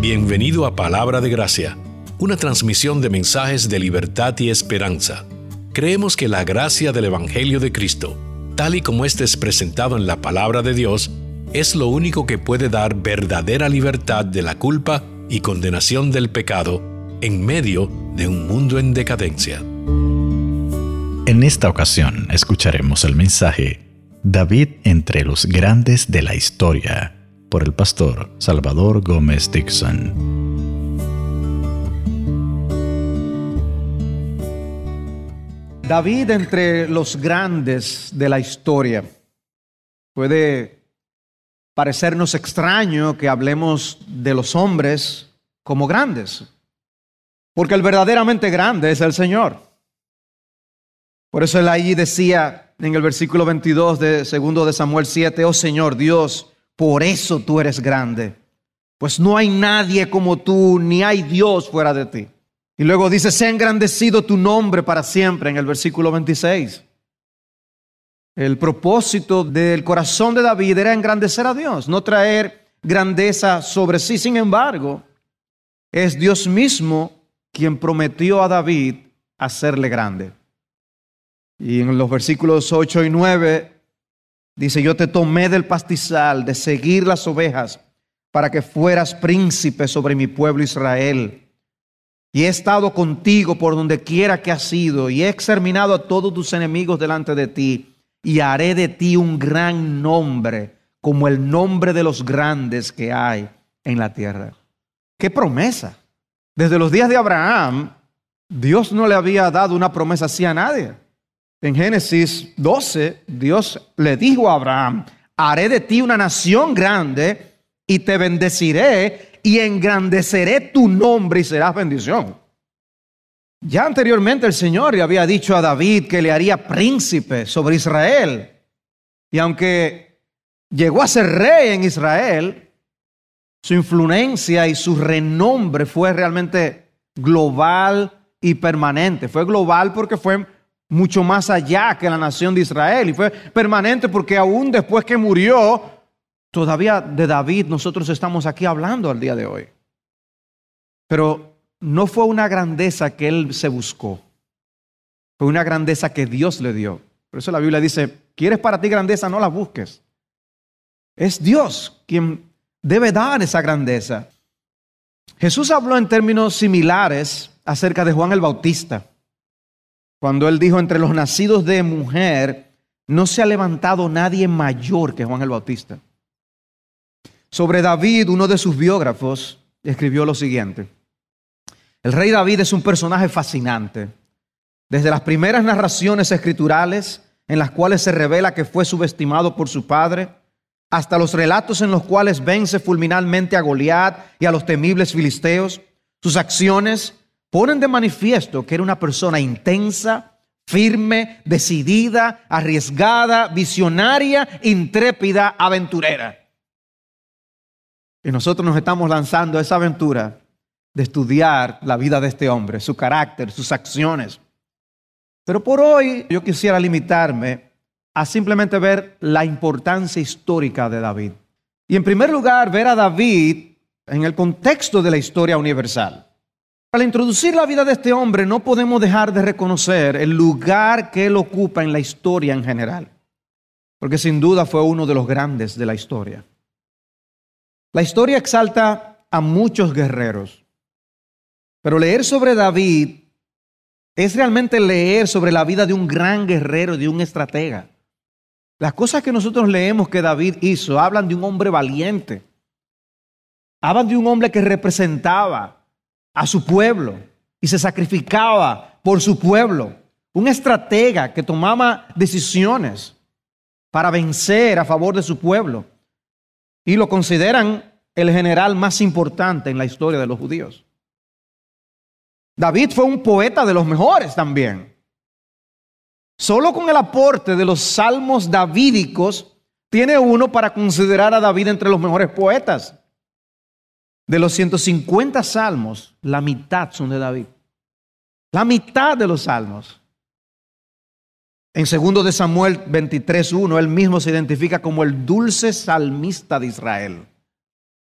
Bienvenido a Palabra de Gracia, una transmisión de mensajes de libertad y esperanza. Creemos que la gracia del Evangelio de Cristo, tal y como este es presentado en la Palabra de Dios, es lo único que puede dar verdadera libertad de la culpa y condenación del pecado en medio de un mundo en decadencia. En esta ocasión escucharemos el mensaje David entre los grandes de la historia, por el pastor Salvador Gómez Dixon. David entre los grandes de la historia. Puede parecernos extraño que hablemos de los hombres como grandes, porque el verdaderamente grande es el Señor. Por eso él ahí decía en el versículo 22 de 2 de Samuel 7, oh Señor Dios, por eso tú eres grande, pues no hay nadie como tú, ni hay Dios fuera de ti. Y luego dice, sea engrandecido tu nombre para siempre, en el versículo 26. El propósito del corazón de David era engrandecer a Dios, no traer grandeza sobre sí. Sin embargo, es Dios mismo quien prometió a David hacerle grande. Y en los versículos 8 y 9 dice, yo te tomé del pastizal, de seguir las ovejas, para que fueras príncipe sobre mi pueblo Israel. Y he estado contigo por donde quiera que has ido, y he exterminado a todos tus enemigos delante de ti, y haré de ti un gran nombre, como el nombre de los grandes que hay en la tierra. ¡Qué promesa! Desde los días de Abraham, Dios no le había dado una promesa así a nadie. En Génesis 12, Dios le dijo a Abraham, haré de ti una nación grande y te bendeciré y engrandeceré tu nombre y serás bendición. Ya anteriormente el Señor le había dicho a David que le haría príncipe sobre Israel. Y aunque llegó a ser rey en Israel, su influencia y su renombre fue realmente global y permanente. Fue global porque fue mucho más allá que la nación de Israel. Y fue permanente porque aún después que murió, todavía de David nosotros estamos aquí hablando al día de hoy. Pero no fue una grandeza que él se buscó. Fue una grandeza que Dios le dio. Por eso la Biblia dice, ¿quieres para ti grandeza? No la busques. Es Dios quien debe dar esa grandeza. Jesús habló en términos similares acerca de Juan el Bautista, cuando él dijo, entre los nacidos de mujer, no se ha levantado nadie mayor que Juan el Bautista. Sobre David, uno de sus biógrafos escribió lo siguiente. El rey David es un personaje fascinante. Desde las primeras narraciones escriturales, en las cuales se revela que fue subestimado por su padre, hasta los relatos en los cuales vence fulminantemente a Goliat y a los temibles filisteos, sus acciones ponen de manifiesto que era una persona intensa, firme, decidida, arriesgada, visionaria, intrépida, aventurera. Y nosotros nos estamos lanzando a esa aventura de estudiar la vida de este hombre, su carácter, sus acciones. Pero por hoy yo quisiera limitarme a simplemente ver la importancia histórica de David. Y en primer lugar, ver a David en el contexto de la historia universal. Al introducir la vida de este hombre, no podemos dejar de reconocer el lugar que él ocupa en la historia en general, porque sin duda fue uno de los grandes de la historia. La historia exalta a muchos guerreros, pero leer sobre David es realmente leer sobre la vida de un gran guerrero, de un estratega. Las cosas que nosotros leemos que David hizo hablan de un hombre valiente, hablan de un hombre que representaba a su pueblo y se sacrificaba por su pueblo. Un estratega que tomaba decisiones para vencer a favor de su pueblo. Y lo consideran el general más importante en la historia de los judíos. David fue un poeta de los mejores también. Solo con el aporte de los salmos davídicos tiene uno para considerar a David entre los mejores poetas. De los 150 salmos, la mitad son de David. La mitad de los salmos. En 2 de Samuel 23:1, él mismo se identifica como el dulce salmista de Israel.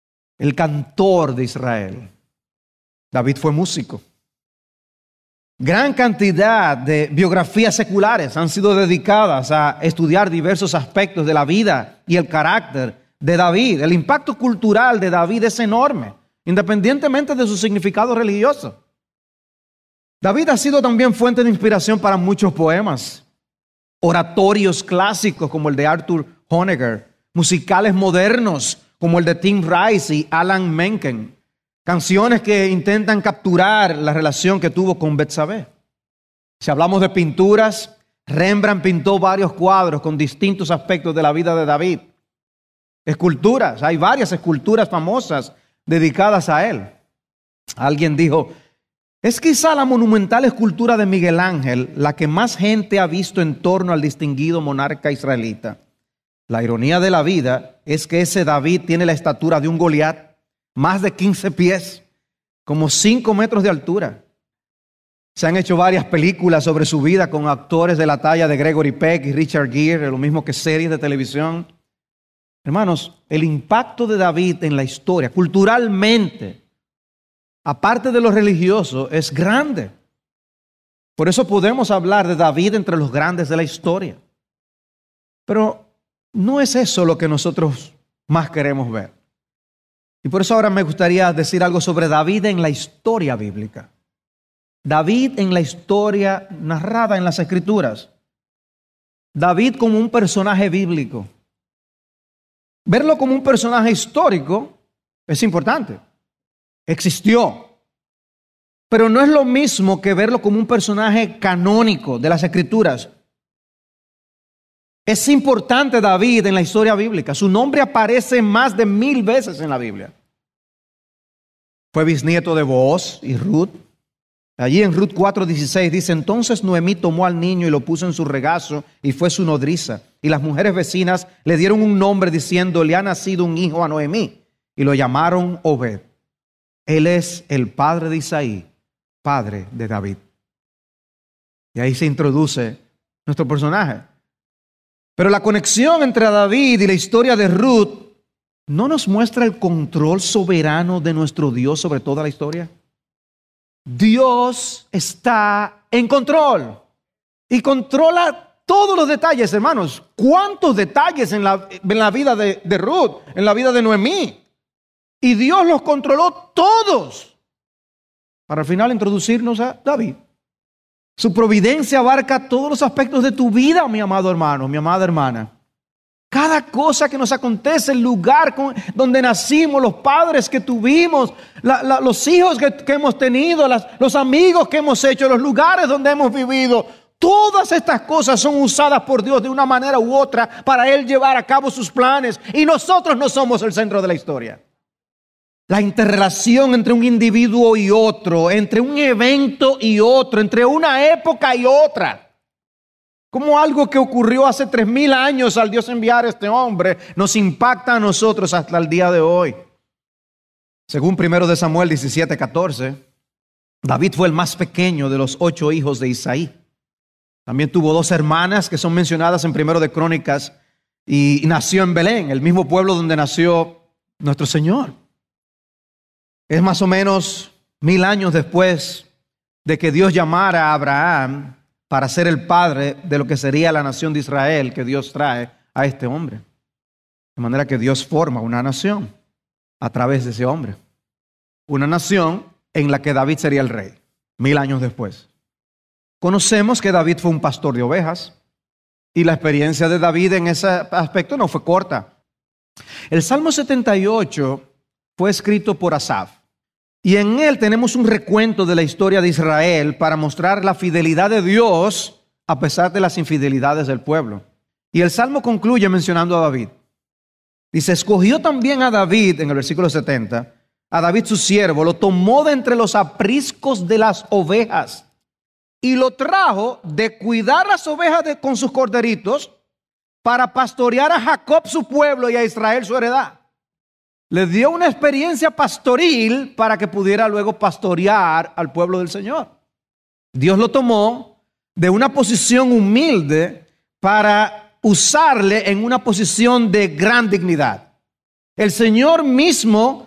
el cantor de Israel. David fue músico. Gran cantidad de biografías seculares han sido dedicadas a estudiar diversos aspectos de la vida y el carácter de David. El impacto cultural de David es enorme, independientemente de su significado religioso. David ha sido también fuente de inspiración para muchos poemas, oratorios clásicos como el de Arthur Honegger, musicales modernos como el de Tim Rice y Alan Menken, canciones que intentan capturar la relación que tuvo con Betsabé. Si hablamos de pinturas, Rembrandt pintó varios cuadros con distintos aspectos de la vida de David. Esculturas, hay varias esculturas famosas dedicadas a él. Alguien dijo, es quizá la monumental escultura de Miguel Ángel la que más gente ha visto en torno al distinguido monarca israelita. La ironía de la vida es que ese David tiene la estatura de un Goliat, más de 15 pies, como 5 metros de altura. Se han hecho varias películas sobre su vida con actores de la talla de Gregory Peck y Richard Gere, lo mismo que series de televisión. Hermanos, el impacto de David en la historia, culturalmente, aparte de lo religioso, es grande. Por eso podemos hablar de David entre los grandes de la historia. Pero no es eso lo que nosotros más queremos ver. Y por eso ahora me gustaría decir algo sobre David en la historia bíblica. David en la historia narrada en las Escrituras. David como un personaje bíblico. Verlo como un personaje histórico es importante. Existió. Pero no es lo mismo que verlo como un personaje canónico de las Escrituras. Es importante David en la historia bíblica. Su nombre aparece más de 1000 veces en la Biblia. Fue bisnieto de Booz y Ruth. Allí en Ruth 4:16 dice, entonces Noemí tomó al niño y lo puso en su regazo y fue su nodriza. Y las mujeres vecinas le dieron un nombre diciendo, le ha nacido un hijo a Noemí. Y lo llamaron Obed. Él es el padre de Isaí, padre de David. Y ahí se introduce nuestro personaje. Pero la conexión entre David y la historia de Ruth no nos muestra el control soberano de nuestro Dios sobre toda la historia. Dios está en control y controla todos los detalles, hermanos. ¿Cuántos detalles en la vida de Ruth, en la vida de Noemí? Y Dios los controló todos para al final introducirnos a David. Su providencia abarca todos los aspectos de tu vida, mi amado hermano, mi amada hermana. Cada cosa que nos acontece, el lugar donde nacimos, los padres que tuvimos, los hijos que hemos tenido, los amigos que hemos hecho, los lugares donde hemos vivido. Todas estas cosas son usadas por Dios de una manera u otra para Él llevar a cabo sus planes. Y nosotros no somos el centro de la historia. La interrelación entre un individuo y otro, entre un evento y otro, entre una época y otra. Como algo que ocurrió hace 3000 años al Dios enviar a este hombre, nos impacta a nosotros hasta el día de hoy. Según 1 Samuel 17:14, David fue el más pequeño de los 8 hijos de Isaí. También tuvo 2 hermanas que son mencionadas en 1 de Crónicas y nació en Belén, el mismo pueblo donde nació nuestro Señor. Es más o menos 1000 años después de que Dios llamara a Abraham para ser el padre de lo que sería la nación de Israel que Dios trae a este hombre. De manera que Dios forma una nación a través de ese hombre. Una nación en la que David sería el rey, 1000 años después. Conocemos que David fue un pastor de ovejas y la experiencia de David en ese aspecto no fue corta. El Salmo 78 fue escrito por Asaf. Y en él tenemos un recuento de la historia de Israel para mostrar la fidelidad de Dios a pesar de las infidelidades del pueblo. Y el Salmo concluye mencionando a David. Dice, escogió también a David, en el versículo 70, a David su siervo, lo tomó de entre los apriscos de las ovejas y lo trajo de cuidar las ovejas con sus corderitos para pastorear a Jacob su pueblo y a Israel su heredad. Le dio una experiencia pastoril para que pudiera luego pastorear al pueblo del Señor. Dios lo tomó de una posición humilde para usarle en una posición de gran dignidad. El Señor mismo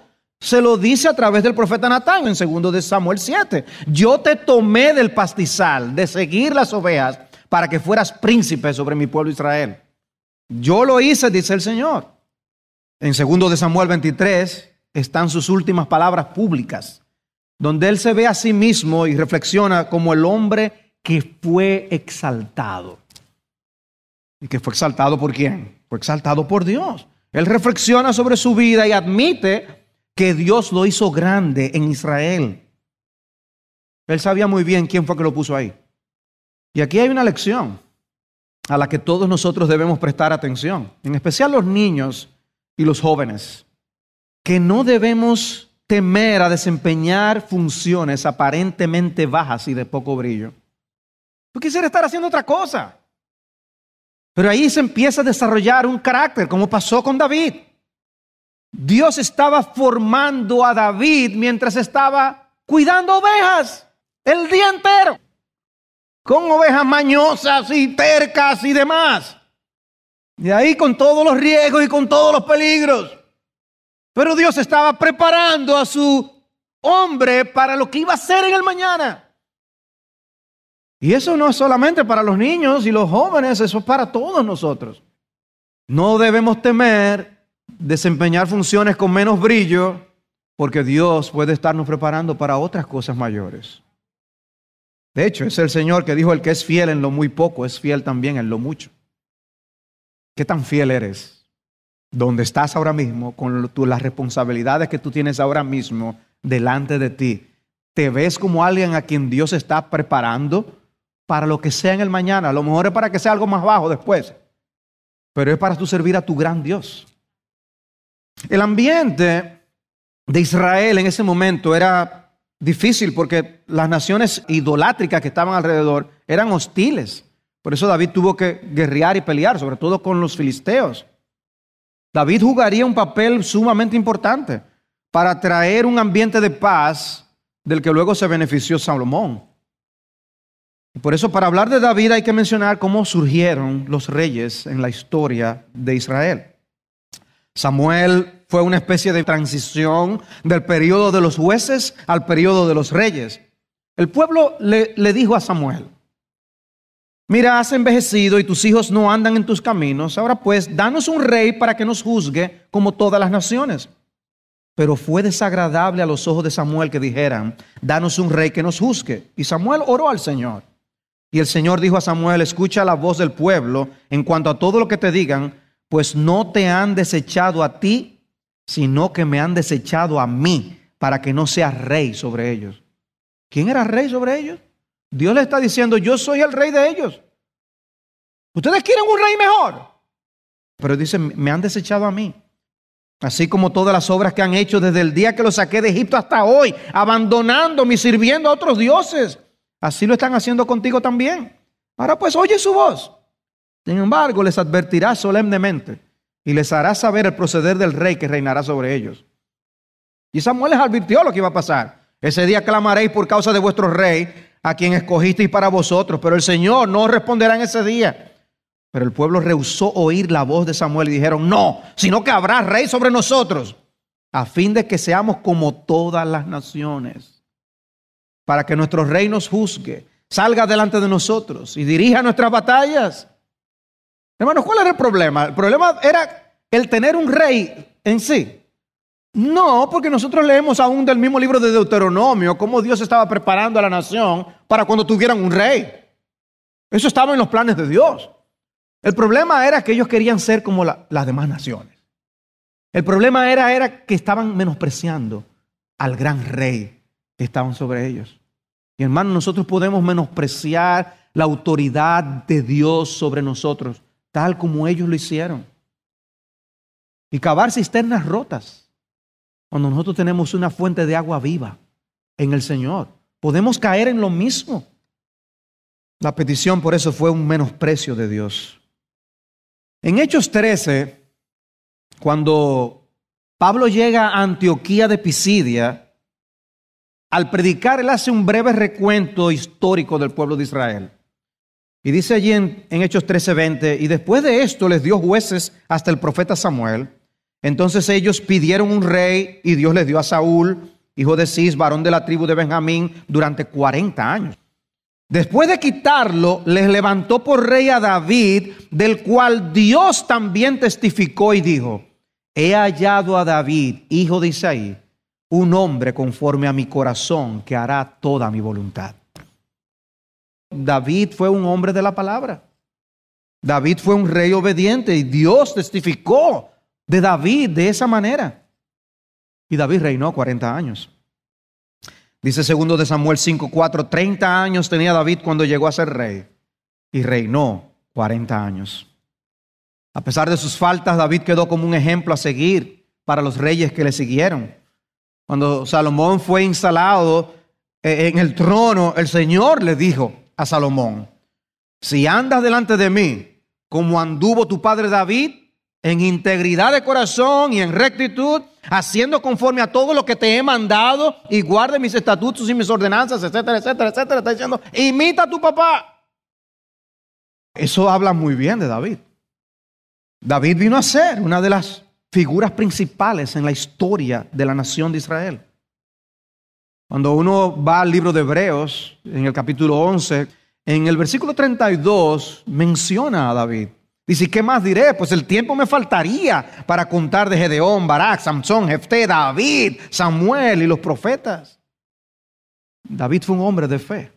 se lo dice a través del profeta Natán en 2 de Samuel 7. Yo te tomé del pastizal, de seguir las ovejas, para que fueras príncipe sobre mi pueblo Israel. Yo lo hice, dice el Señor. En 2 de Samuel 23 están sus últimas palabras públicas, donde él se ve a sí mismo y reflexiona como el hombre que fue exaltado. ¿Y que fue exaltado por quién? Fue exaltado por Dios. Él reflexiona sobre su vida y admite que Dios lo hizo grande en Israel. Él sabía muy bien quién fue que lo puso ahí. Y aquí hay una lección a la que todos nosotros debemos prestar atención, en especial los niños y los jóvenes, que no debemos temer a desempeñar funciones aparentemente bajas y de poco brillo. Tú quisieras estar haciendo otra cosa. Pero ahí se empieza a desarrollar un carácter, como pasó con David. Dios estaba formando a David mientras estaba cuidando ovejas el día entero, con ovejas mañosas y tercas y demás. Y ahí con todos los riesgos y con todos los peligros. Pero Dios estaba preparando a su hombre para lo que iba a hacer en el mañana. Y eso no es solamente para los niños y los jóvenes, eso es para todos nosotros. No debemos temer desempeñar funciones con menos brillo, porque Dios puede estarnos preparando para otras cosas mayores. De hecho, es el Señor que dijo: el que es fiel en lo muy poco, es fiel también en lo mucho. ¿Qué tan fiel eres? Donde estás ahora mismo, con las responsabilidades que tú tienes ahora mismo delante de ti. ¿Te ves como alguien a quien Dios está preparando para lo que sea en el mañana? A lo mejor es para que sea algo más bajo después, pero es para tú servir a tu gran Dios. El ambiente de Israel en ese momento era difícil porque las naciones idolátricas que estaban alrededor eran hostiles. Por eso David tuvo que guerrear y pelear, sobre todo con los filisteos. David jugaría un papel sumamente importante para traer un ambiente de paz del que luego se benefició Salomón. Y por eso, para hablar de David, hay que mencionar cómo surgieron los reyes en la historia de Israel. Samuel fue una especie de transición del periodo de los jueces al periodo de los reyes. El pueblo le dijo a Samuel: mira, has envejecido y tus hijos no andan en tus caminos. Ahora pues, danos un rey para que nos juzgue como todas las naciones. Pero fue desagradable a los ojos de Samuel que dijeran: danos un rey que nos juzgue. Y Samuel oró al Señor. Y el Señor dijo a Samuel: escucha la voz del pueblo en cuanto a todo lo que te digan, pues no te han desechado a ti, sino que me han desechado a mí, para que no seas rey sobre ellos. ¿Quién era rey sobre ellos? Dios le está diciendo: yo soy el rey de ellos. Ustedes quieren un rey mejor, pero dice: me han desechado a mí. Así como todas las obras que han hecho desde el día que los saqué de Egipto hasta hoy, abandonándome y sirviendo a otros dioses, así lo están haciendo contigo también. Ahora pues, oye su voz. Sin embargo, les advertirá solemnemente y les hará saber el proceder del rey que reinará sobre ellos. Y Samuel les advirtió lo que iba a pasar. Ese día clamaréis por causa de vuestro rey, a quien escogisteis para vosotros, pero el Señor no os responderá en ese día. Pero el pueblo rehusó oír la voz de Samuel y dijeron: no, sino que habrá rey sobre nosotros, a fin de que seamos como todas las naciones, para que nuestro rey nos juzgue, salga delante de nosotros y dirija nuestras batallas. Hermanos, ¿cuál era el problema? ¿El problema era el tener un rey en sí? No, porque nosotros leemos aún del mismo libro de Deuteronomio cómo Dios estaba preparando a la nación para cuando tuvieran un rey. Eso estaba en los planes de Dios. El problema era que ellos querían ser como las demás naciones. El problema era que estaban menospreciando al gran rey que estaban sobre ellos. Y hermanos, nosotros podemos menospreciar la autoridad de Dios sobre nosotros, tal como ellos lo hicieron. Y cavar cisternas rotas, cuando nosotros tenemos una fuente de agua viva en el Señor. Podemos caer en lo mismo. La petición por eso fue un menosprecio de Dios. En Hechos 13, cuando Pablo llega a Antioquía de Pisidia, al predicar él hace un breve recuento histórico del pueblo de Israel. Y dice allí en Hechos 13:20, y después de esto les dio jueces hasta el profeta Samuel, Entonces ellos pidieron un rey y Dios les dio a Saúl, hijo de Cis, varón de la tribu de Benjamín, durante 40 años. Después de quitarlo, les levantó por rey a David, del cual Dios también testificó y dijo: he hallado a David, hijo de Isaí, un hombre conforme a mi corazón, que hará toda mi voluntad. David fue un hombre de la palabra. David fue un rey obediente y Dios testificó de David de esa manera. Y David reinó 40 años. Dice 2 de Samuel 5:4, 30 años tenía David cuando llegó a ser rey y reinó 40 años. A pesar de sus faltas, David quedó como un ejemplo a seguir para los reyes que le siguieron. Cuando Salomón fue instalado en el trono, el Señor le dijo a Salomón: si andas delante de mí como anduvo tu padre David, en integridad de corazón y en rectitud, haciendo conforme a todo lo que te he mandado, y guarde mis estatutos y mis ordenanzas, etcétera, etcétera, etcétera. Está diciendo: imita a tu papá. Eso habla muy bien de David. David vino a ser una de las figuras principales en la historia de la nación de Israel. Cuando uno va al libro de Hebreos, en el capítulo 11, en el versículo 32, menciona a David. Dice: ¿qué más diré? Pues el tiempo me faltaría para contar de Gedeón, Barak, Samsón, Jefté, David, Samuel y los profetas. David fue un hombre de fe.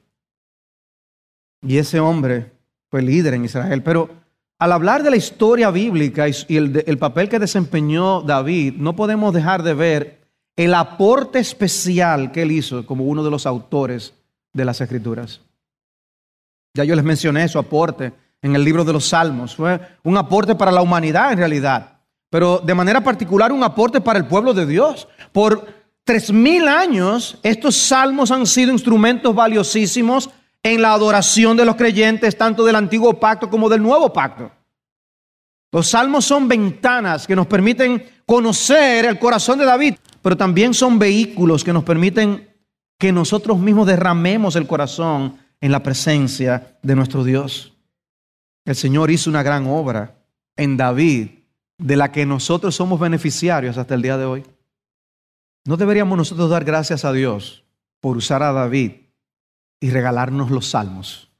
Y ese hombre fue líder en Israel. Pero al hablar de la historia bíblica y el papel que desempeñó David, no podemos dejar de ver el aporte especial que él hizo como uno de los autores de las Escrituras. Ya yo les mencioné su aporte en el libro de los Salmos. Fue un aporte para la humanidad en realidad, pero de manera particular un aporte para el pueblo de Dios. Por 3000 años estos salmos han sido instrumentos valiosísimos en la adoración de los creyentes, tanto del antiguo pacto como del nuevo pacto. Los salmos son ventanas que nos permiten conocer el corazón de David, pero también son vehículos que nos permiten que nosotros mismos derramemos el corazón en la presencia de nuestro Dios. El Señor hizo una gran obra en David, de la que nosotros somos beneficiarios hasta el día de hoy. ¿No deberíamos nosotros dar gracias a Dios por usar a David y regalarnos los salmos?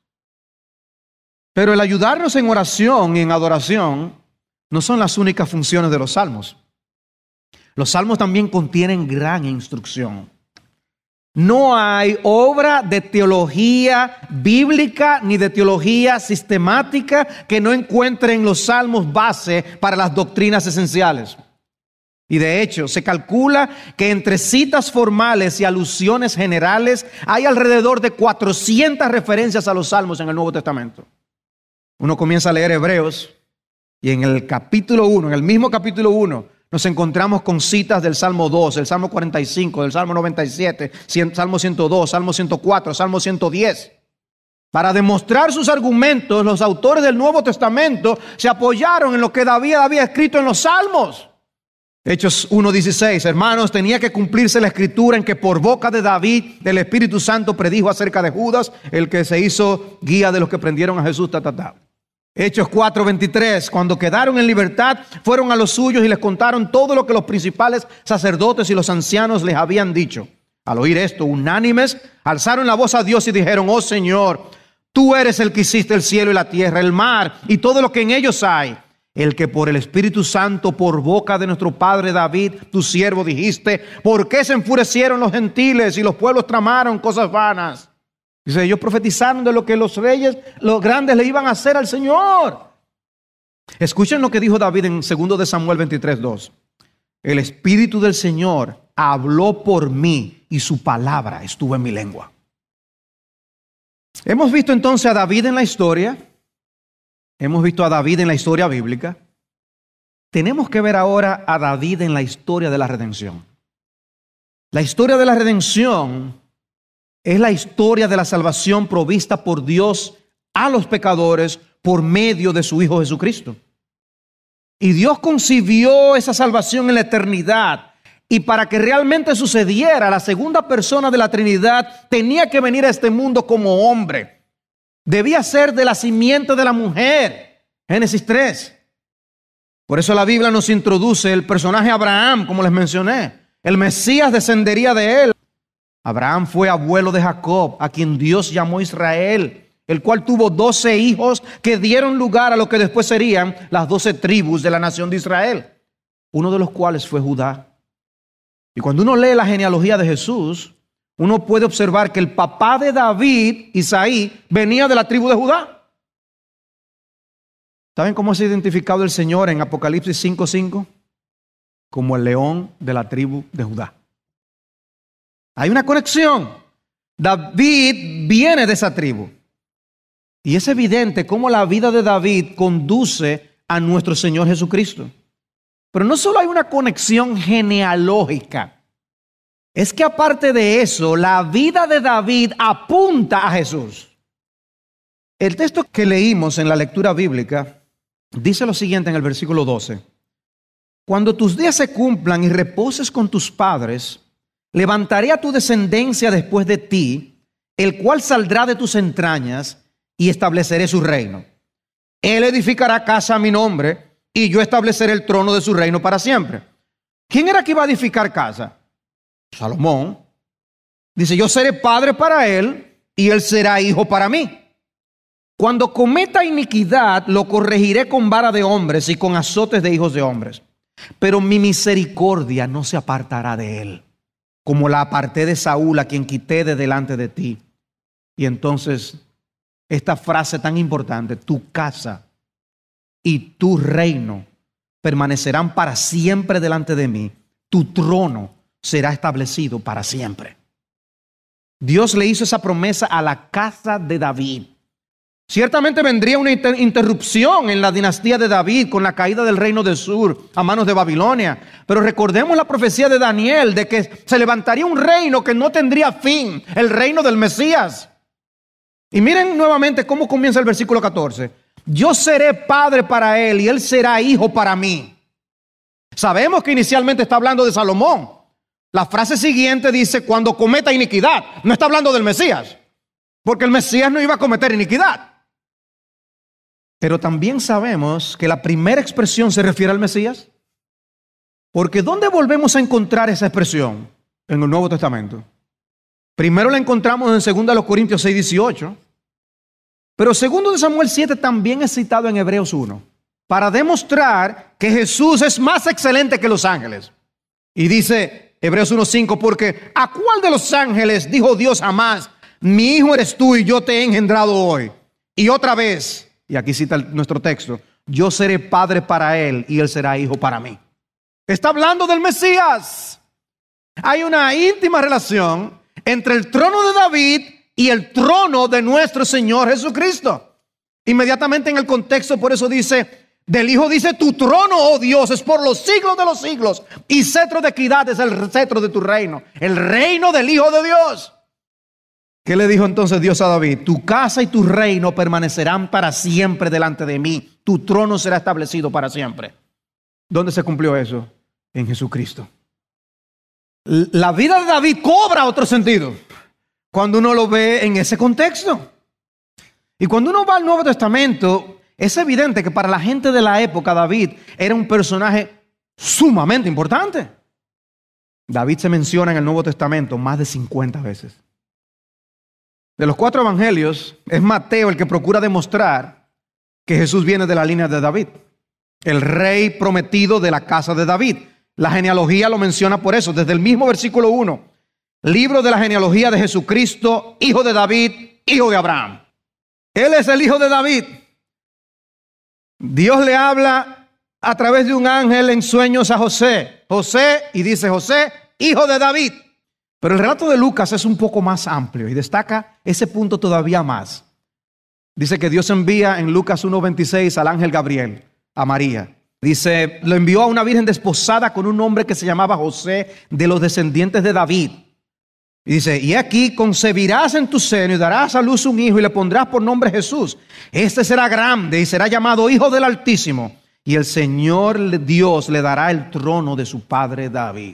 Pero el ayudarnos en oración y en adoración no son las únicas funciones de los salmos. Los salmos también contienen gran instrucción. No hay obra de teología bíblica ni de teología sistemática que no encuentre en los salmos base para las doctrinas esenciales. Y de hecho, se calcula que entre citas formales y alusiones generales hay alrededor de 400 referencias a los salmos en el Nuevo Testamento. Uno comienza a leer Hebreos y en el capítulo 1, en el mismo capítulo 1, nos encontramos con citas del Salmo 2, el Salmo 45, del Salmo 97, Salmo 102, Salmo 104, Salmo 110. Para demostrar sus argumentos, los autores del Nuevo Testamento se apoyaron en lo que David había escrito en los Salmos. Hechos 1:16, hermanos, tenía que cumplirse la escritura en que por boca de David, el Espíritu Santo predijo acerca de Judas, el que se hizo guía de los que prendieron a Jesús. Hechos 4:23, cuando quedaron en libertad, fueron a los suyos y les contaron todo lo que los principales sacerdotes y los ancianos les habían dicho. Al oír esto, unánimes, alzaron la voz a Dios y dijeron: oh Señor, tú eres el que hiciste el cielo y la tierra, el mar y todo lo que en ellos hay. El que por el Espíritu Santo, por boca de nuestro padre David, tu siervo, dijiste: ¿por qué se enfurecieron los gentiles y los pueblos tramaron cosas vanas? Dice, ellos profetizaron de lo que los reyes, los grandes, le iban a hacer al Señor. Escuchen lo que dijo David en 2 de Samuel 23:2. El Espíritu del Señor habló por mí y su palabra estuvo en mi lengua. Hemos visto entonces a David en la historia. Hemos visto a David en la historia bíblica. Tenemos que ver ahora a David en la historia de la redención. La historia de la redención es la historia de la salvación provista por Dios a los pecadores por medio de su Hijo Jesucristo. Y Dios concibió esa salvación en la eternidad. Y para que realmente sucediera, la segunda persona de la Trinidad tenía que venir a este mundo como hombre. Debía ser de la simiente de la mujer. Génesis 3. Por eso la Biblia nos introduce el personaje Abraham, como les mencioné. El Mesías descendería de él. Abraham fue abuelo de Jacob, a quien Dios llamó Israel, el cual tuvo 12 hijos que dieron lugar a lo que después serían las 12 tribus de la nación de Israel, uno de los cuales fue Judá. Y cuando uno lee la genealogía de Jesús, uno puede observar que el papá de David, Isaí, venía de la tribu de Judá. ¿Saben cómo es identificado el Señor en Apocalipsis 5:5? Como el león de la tribu de Judá. Hay una conexión. David viene de esa tribu. Y es evidente cómo la vida de David conduce a nuestro Señor Jesucristo. Pero no solo hay una conexión genealógica. Es que aparte de eso, la vida de David apunta a Jesús. El texto que leímos en la lectura bíblica dice lo siguiente en el versículo 12. Cuando tus días se cumplan y reposes con tus padres, levantaré a tu descendencia después de ti, el cual saldrá de tus entrañas, y estableceré su reino. Él edificará casa a mi nombre, y yo estableceré el trono de su reino para siempre. ¿Quién era que iba a edificar casa? Salomón. Dice, yo seré padre para él, y él será hijo para mí. Cuando cometa iniquidad, lo corregiré con vara de hombres y con azotes de hijos de hombres. Pero mi misericordia no se apartará de él, como la aparté de Saúl, a quien quité de delante de ti. Y entonces, esta frase tan importante, tu casa y tu reino permanecerán para siempre delante de mí. Tu trono será establecido para siempre. Dios le hizo esa promesa a la casa de David. Ciertamente vendría una interrupción en la dinastía de David con la caída del reino del sur a manos de Babilonia. Pero recordemos la profecía de Daniel de que se levantaría un reino que no tendría fin, el reino del Mesías. Y miren nuevamente cómo comienza el versículo 14. Yo seré padre para él y él será hijo para mí. Sabemos que inicialmente está hablando de Salomón. La frase siguiente dice cuando cometa iniquidad. No está hablando del Mesías, porque el Mesías no iba a cometer iniquidad. Pero también sabemos que la primera expresión se refiere al Mesías. Porque ¿dónde volvemos a encontrar esa expresión? En el Nuevo Testamento. Primero la encontramos en 2 Corintios 6:18. Pero 2 Samuel 7 también es citado en Hebreos 1. Para demostrar que Jesús es más excelente que los ángeles. Y dice Hebreos 1:5, porque ¿a cuál de los ángeles dijo Dios jamás, mi hijo eres tú y yo te he engendrado hoy? Y otra vez, y aquí cita nuestro texto, yo seré padre para él y él será hijo para mí. Está hablando del Mesías. Hay una íntima relación entre el trono de David y el trono de nuestro Señor Jesucristo. Inmediatamente en el contexto, por eso dice, del Hijo dice, tu trono, oh Dios, es por los siglos de los siglos, y cetro de equidad es el cetro de tu reino, el reino del Hijo de Dios. ¿Qué le dijo entonces Dios a David? Tu casa y tu reino permanecerán para siempre delante de mí. Tu trono será establecido para siempre. ¿Dónde se cumplió eso? En Jesucristo. La vida de David cobra otro sentido cuando uno lo ve en ese contexto. Y cuando uno va al Nuevo Testamento, es evidente que para la gente de la época David era un personaje sumamente importante. David se menciona en el Nuevo Testamento más de 50 veces. De los 4 evangelios, es Mateo el que procura demostrar que Jesús viene de la línea de David, el rey prometido de la casa de David. La genealogía lo menciona por eso, desde el mismo versículo 1. Libro de la genealogía de Jesucristo, hijo de David, hijo de Abraham. Él es el hijo de David. Dios le habla a través de un ángel en sueños a José. José, y dice José, hijo de David. Pero el relato de Lucas es un poco más amplio y destaca ese punto todavía más. Dice que Dios envía en Lucas 1:26 al ángel Gabriel a María. Dice, lo envió a una virgen desposada con un hombre que se llamaba José, de los descendientes de David. Y dice, y aquí concebirás en tu seno y darás a luz un hijo y le pondrás por nombre Jesús. Este será grande y será llamado Hijo del Altísimo. Y el Señor Dios le dará el trono de su padre David.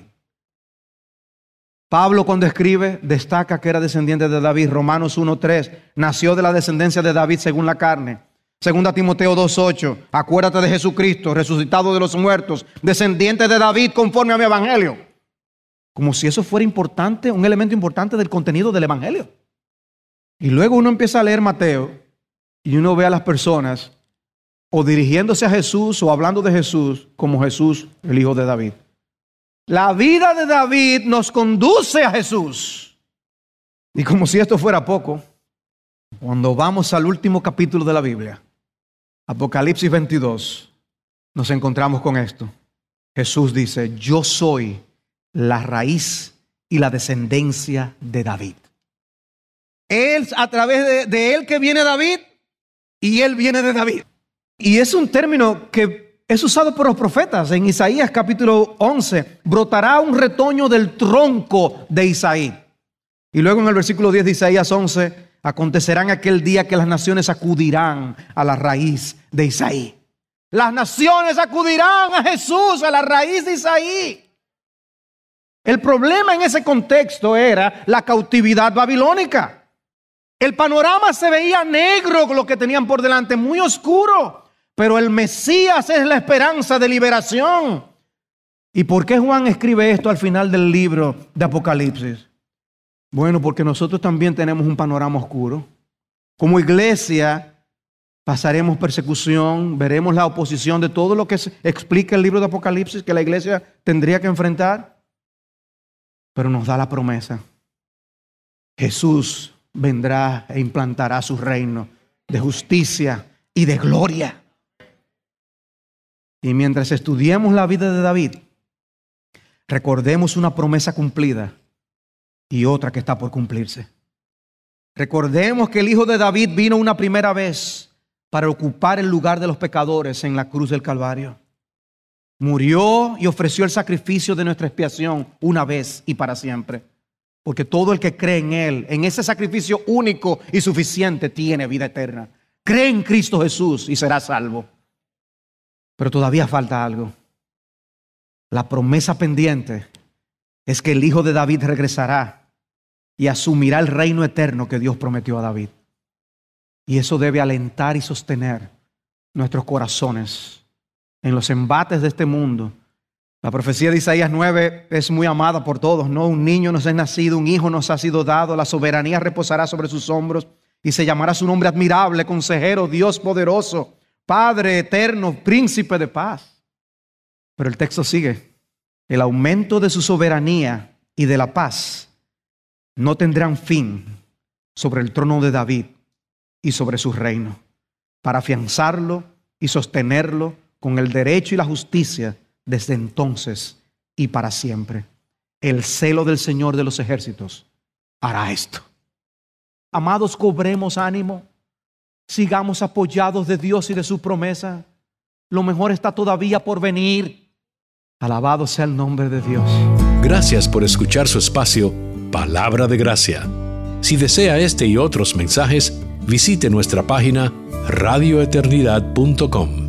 Pablo cuando escribe destaca que era descendiente de David. Romanos 1:3, nació de la descendencia de David según la carne. Segunda Timoteo 2:8, acuérdate de Jesucristo, resucitado de los muertos, descendiente de David conforme a mi evangelio. Como si eso fuera importante, un elemento importante del contenido del evangelio. Y luego uno empieza a leer Mateo y uno ve a las personas o dirigiéndose a Jesús o hablando de Jesús como Jesús, el hijo de David. La vida de David nos conduce a Jesús. Y como si esto fuera poco, cuando vamos al último capítulo de la Biblia, Apocalipsis 22, nos encontramos con esto. Jesús dice, yo soy la raíz y la descendencia de David. Él, a través de él que viene David, y él viene de David. Y es un término que es usado por los profetas. En Isaías capítulo 11, brotará un retoño del tronco de Isaí. Y luego en el versículo 10 de Isaías 11, acontecerá en aquel día que las naciones acudirán a la raíz de Isaí. Las naciones acudirán a Jesús, a la raíz de Isaí. El problema en ese contexto era la cautividad babilónica. El panorama se veía negro con lo que tenían por delante, muy oscuro. Pero el Mesías es la esperanza de liberación. ¿Y por qué Juan escribe esto al final del libro de Apocalipsis? Bueno, porque nosotros también tenemos un panorama oscuro. Como iglesia pasaremos persecución, veremos la oposición de todo lo que explica el libro de Apocalipsis que la iglesia tendría que enfrentar. Pero nos da la promesa. Jesús vendrá e implantará su reino de justicia y de gloria. Y mientras estudiemos la vida de David, recordemos una promesa cumplida y otra que está por cumplirse. Recordemos que el hijo de David vino una primera vez para ocupar el lugar de los pecadores en la cruz del Calvario. Murió y ofreció el sacrificio de nuestra expiación una vez y para siempre. Porque todo el que cree en Él, en ese sacrificio único y suficiente, tiene vida eterna. Cree en Cristo Jesús y será salvo. Pero todavía falta algo. La promesa pendiente es que el hijo de David regresará y asumirá el reino eterno que Dios prometió a David. Y eso debe alentar y sostener nuestros corazones en los embates de este mundo. La profecía de Isaías 9 es muy amada por todos, ¿no? Un niño nos es nacido, un hijo nos ha sido dado, la soberanía reposará sobre sus hombros y se llamará su nombre admirable, consejero, Dios poderoso, Padre eterno, príncipe de paz. Pero el texto sigue. El aumento de su soberanía y de la paz no tendrán fin sobre el trono de David y sobre su reino, para afianzarlo y sostenerlo con el derecho y la justicia desde entonces y para siempre. El celo del Señor de los ejércitos hará esto. Amados, cobremos ánimo. Sigamos apoyados de Dios y de su promesa. Lo mejor está todavía por venir. Alabado sea el nombre de Dios. Gracias por escuchar su espacio Palabra de Gracia. Si desea este y otros mensajes, visite nuestra página radioeternidad.com.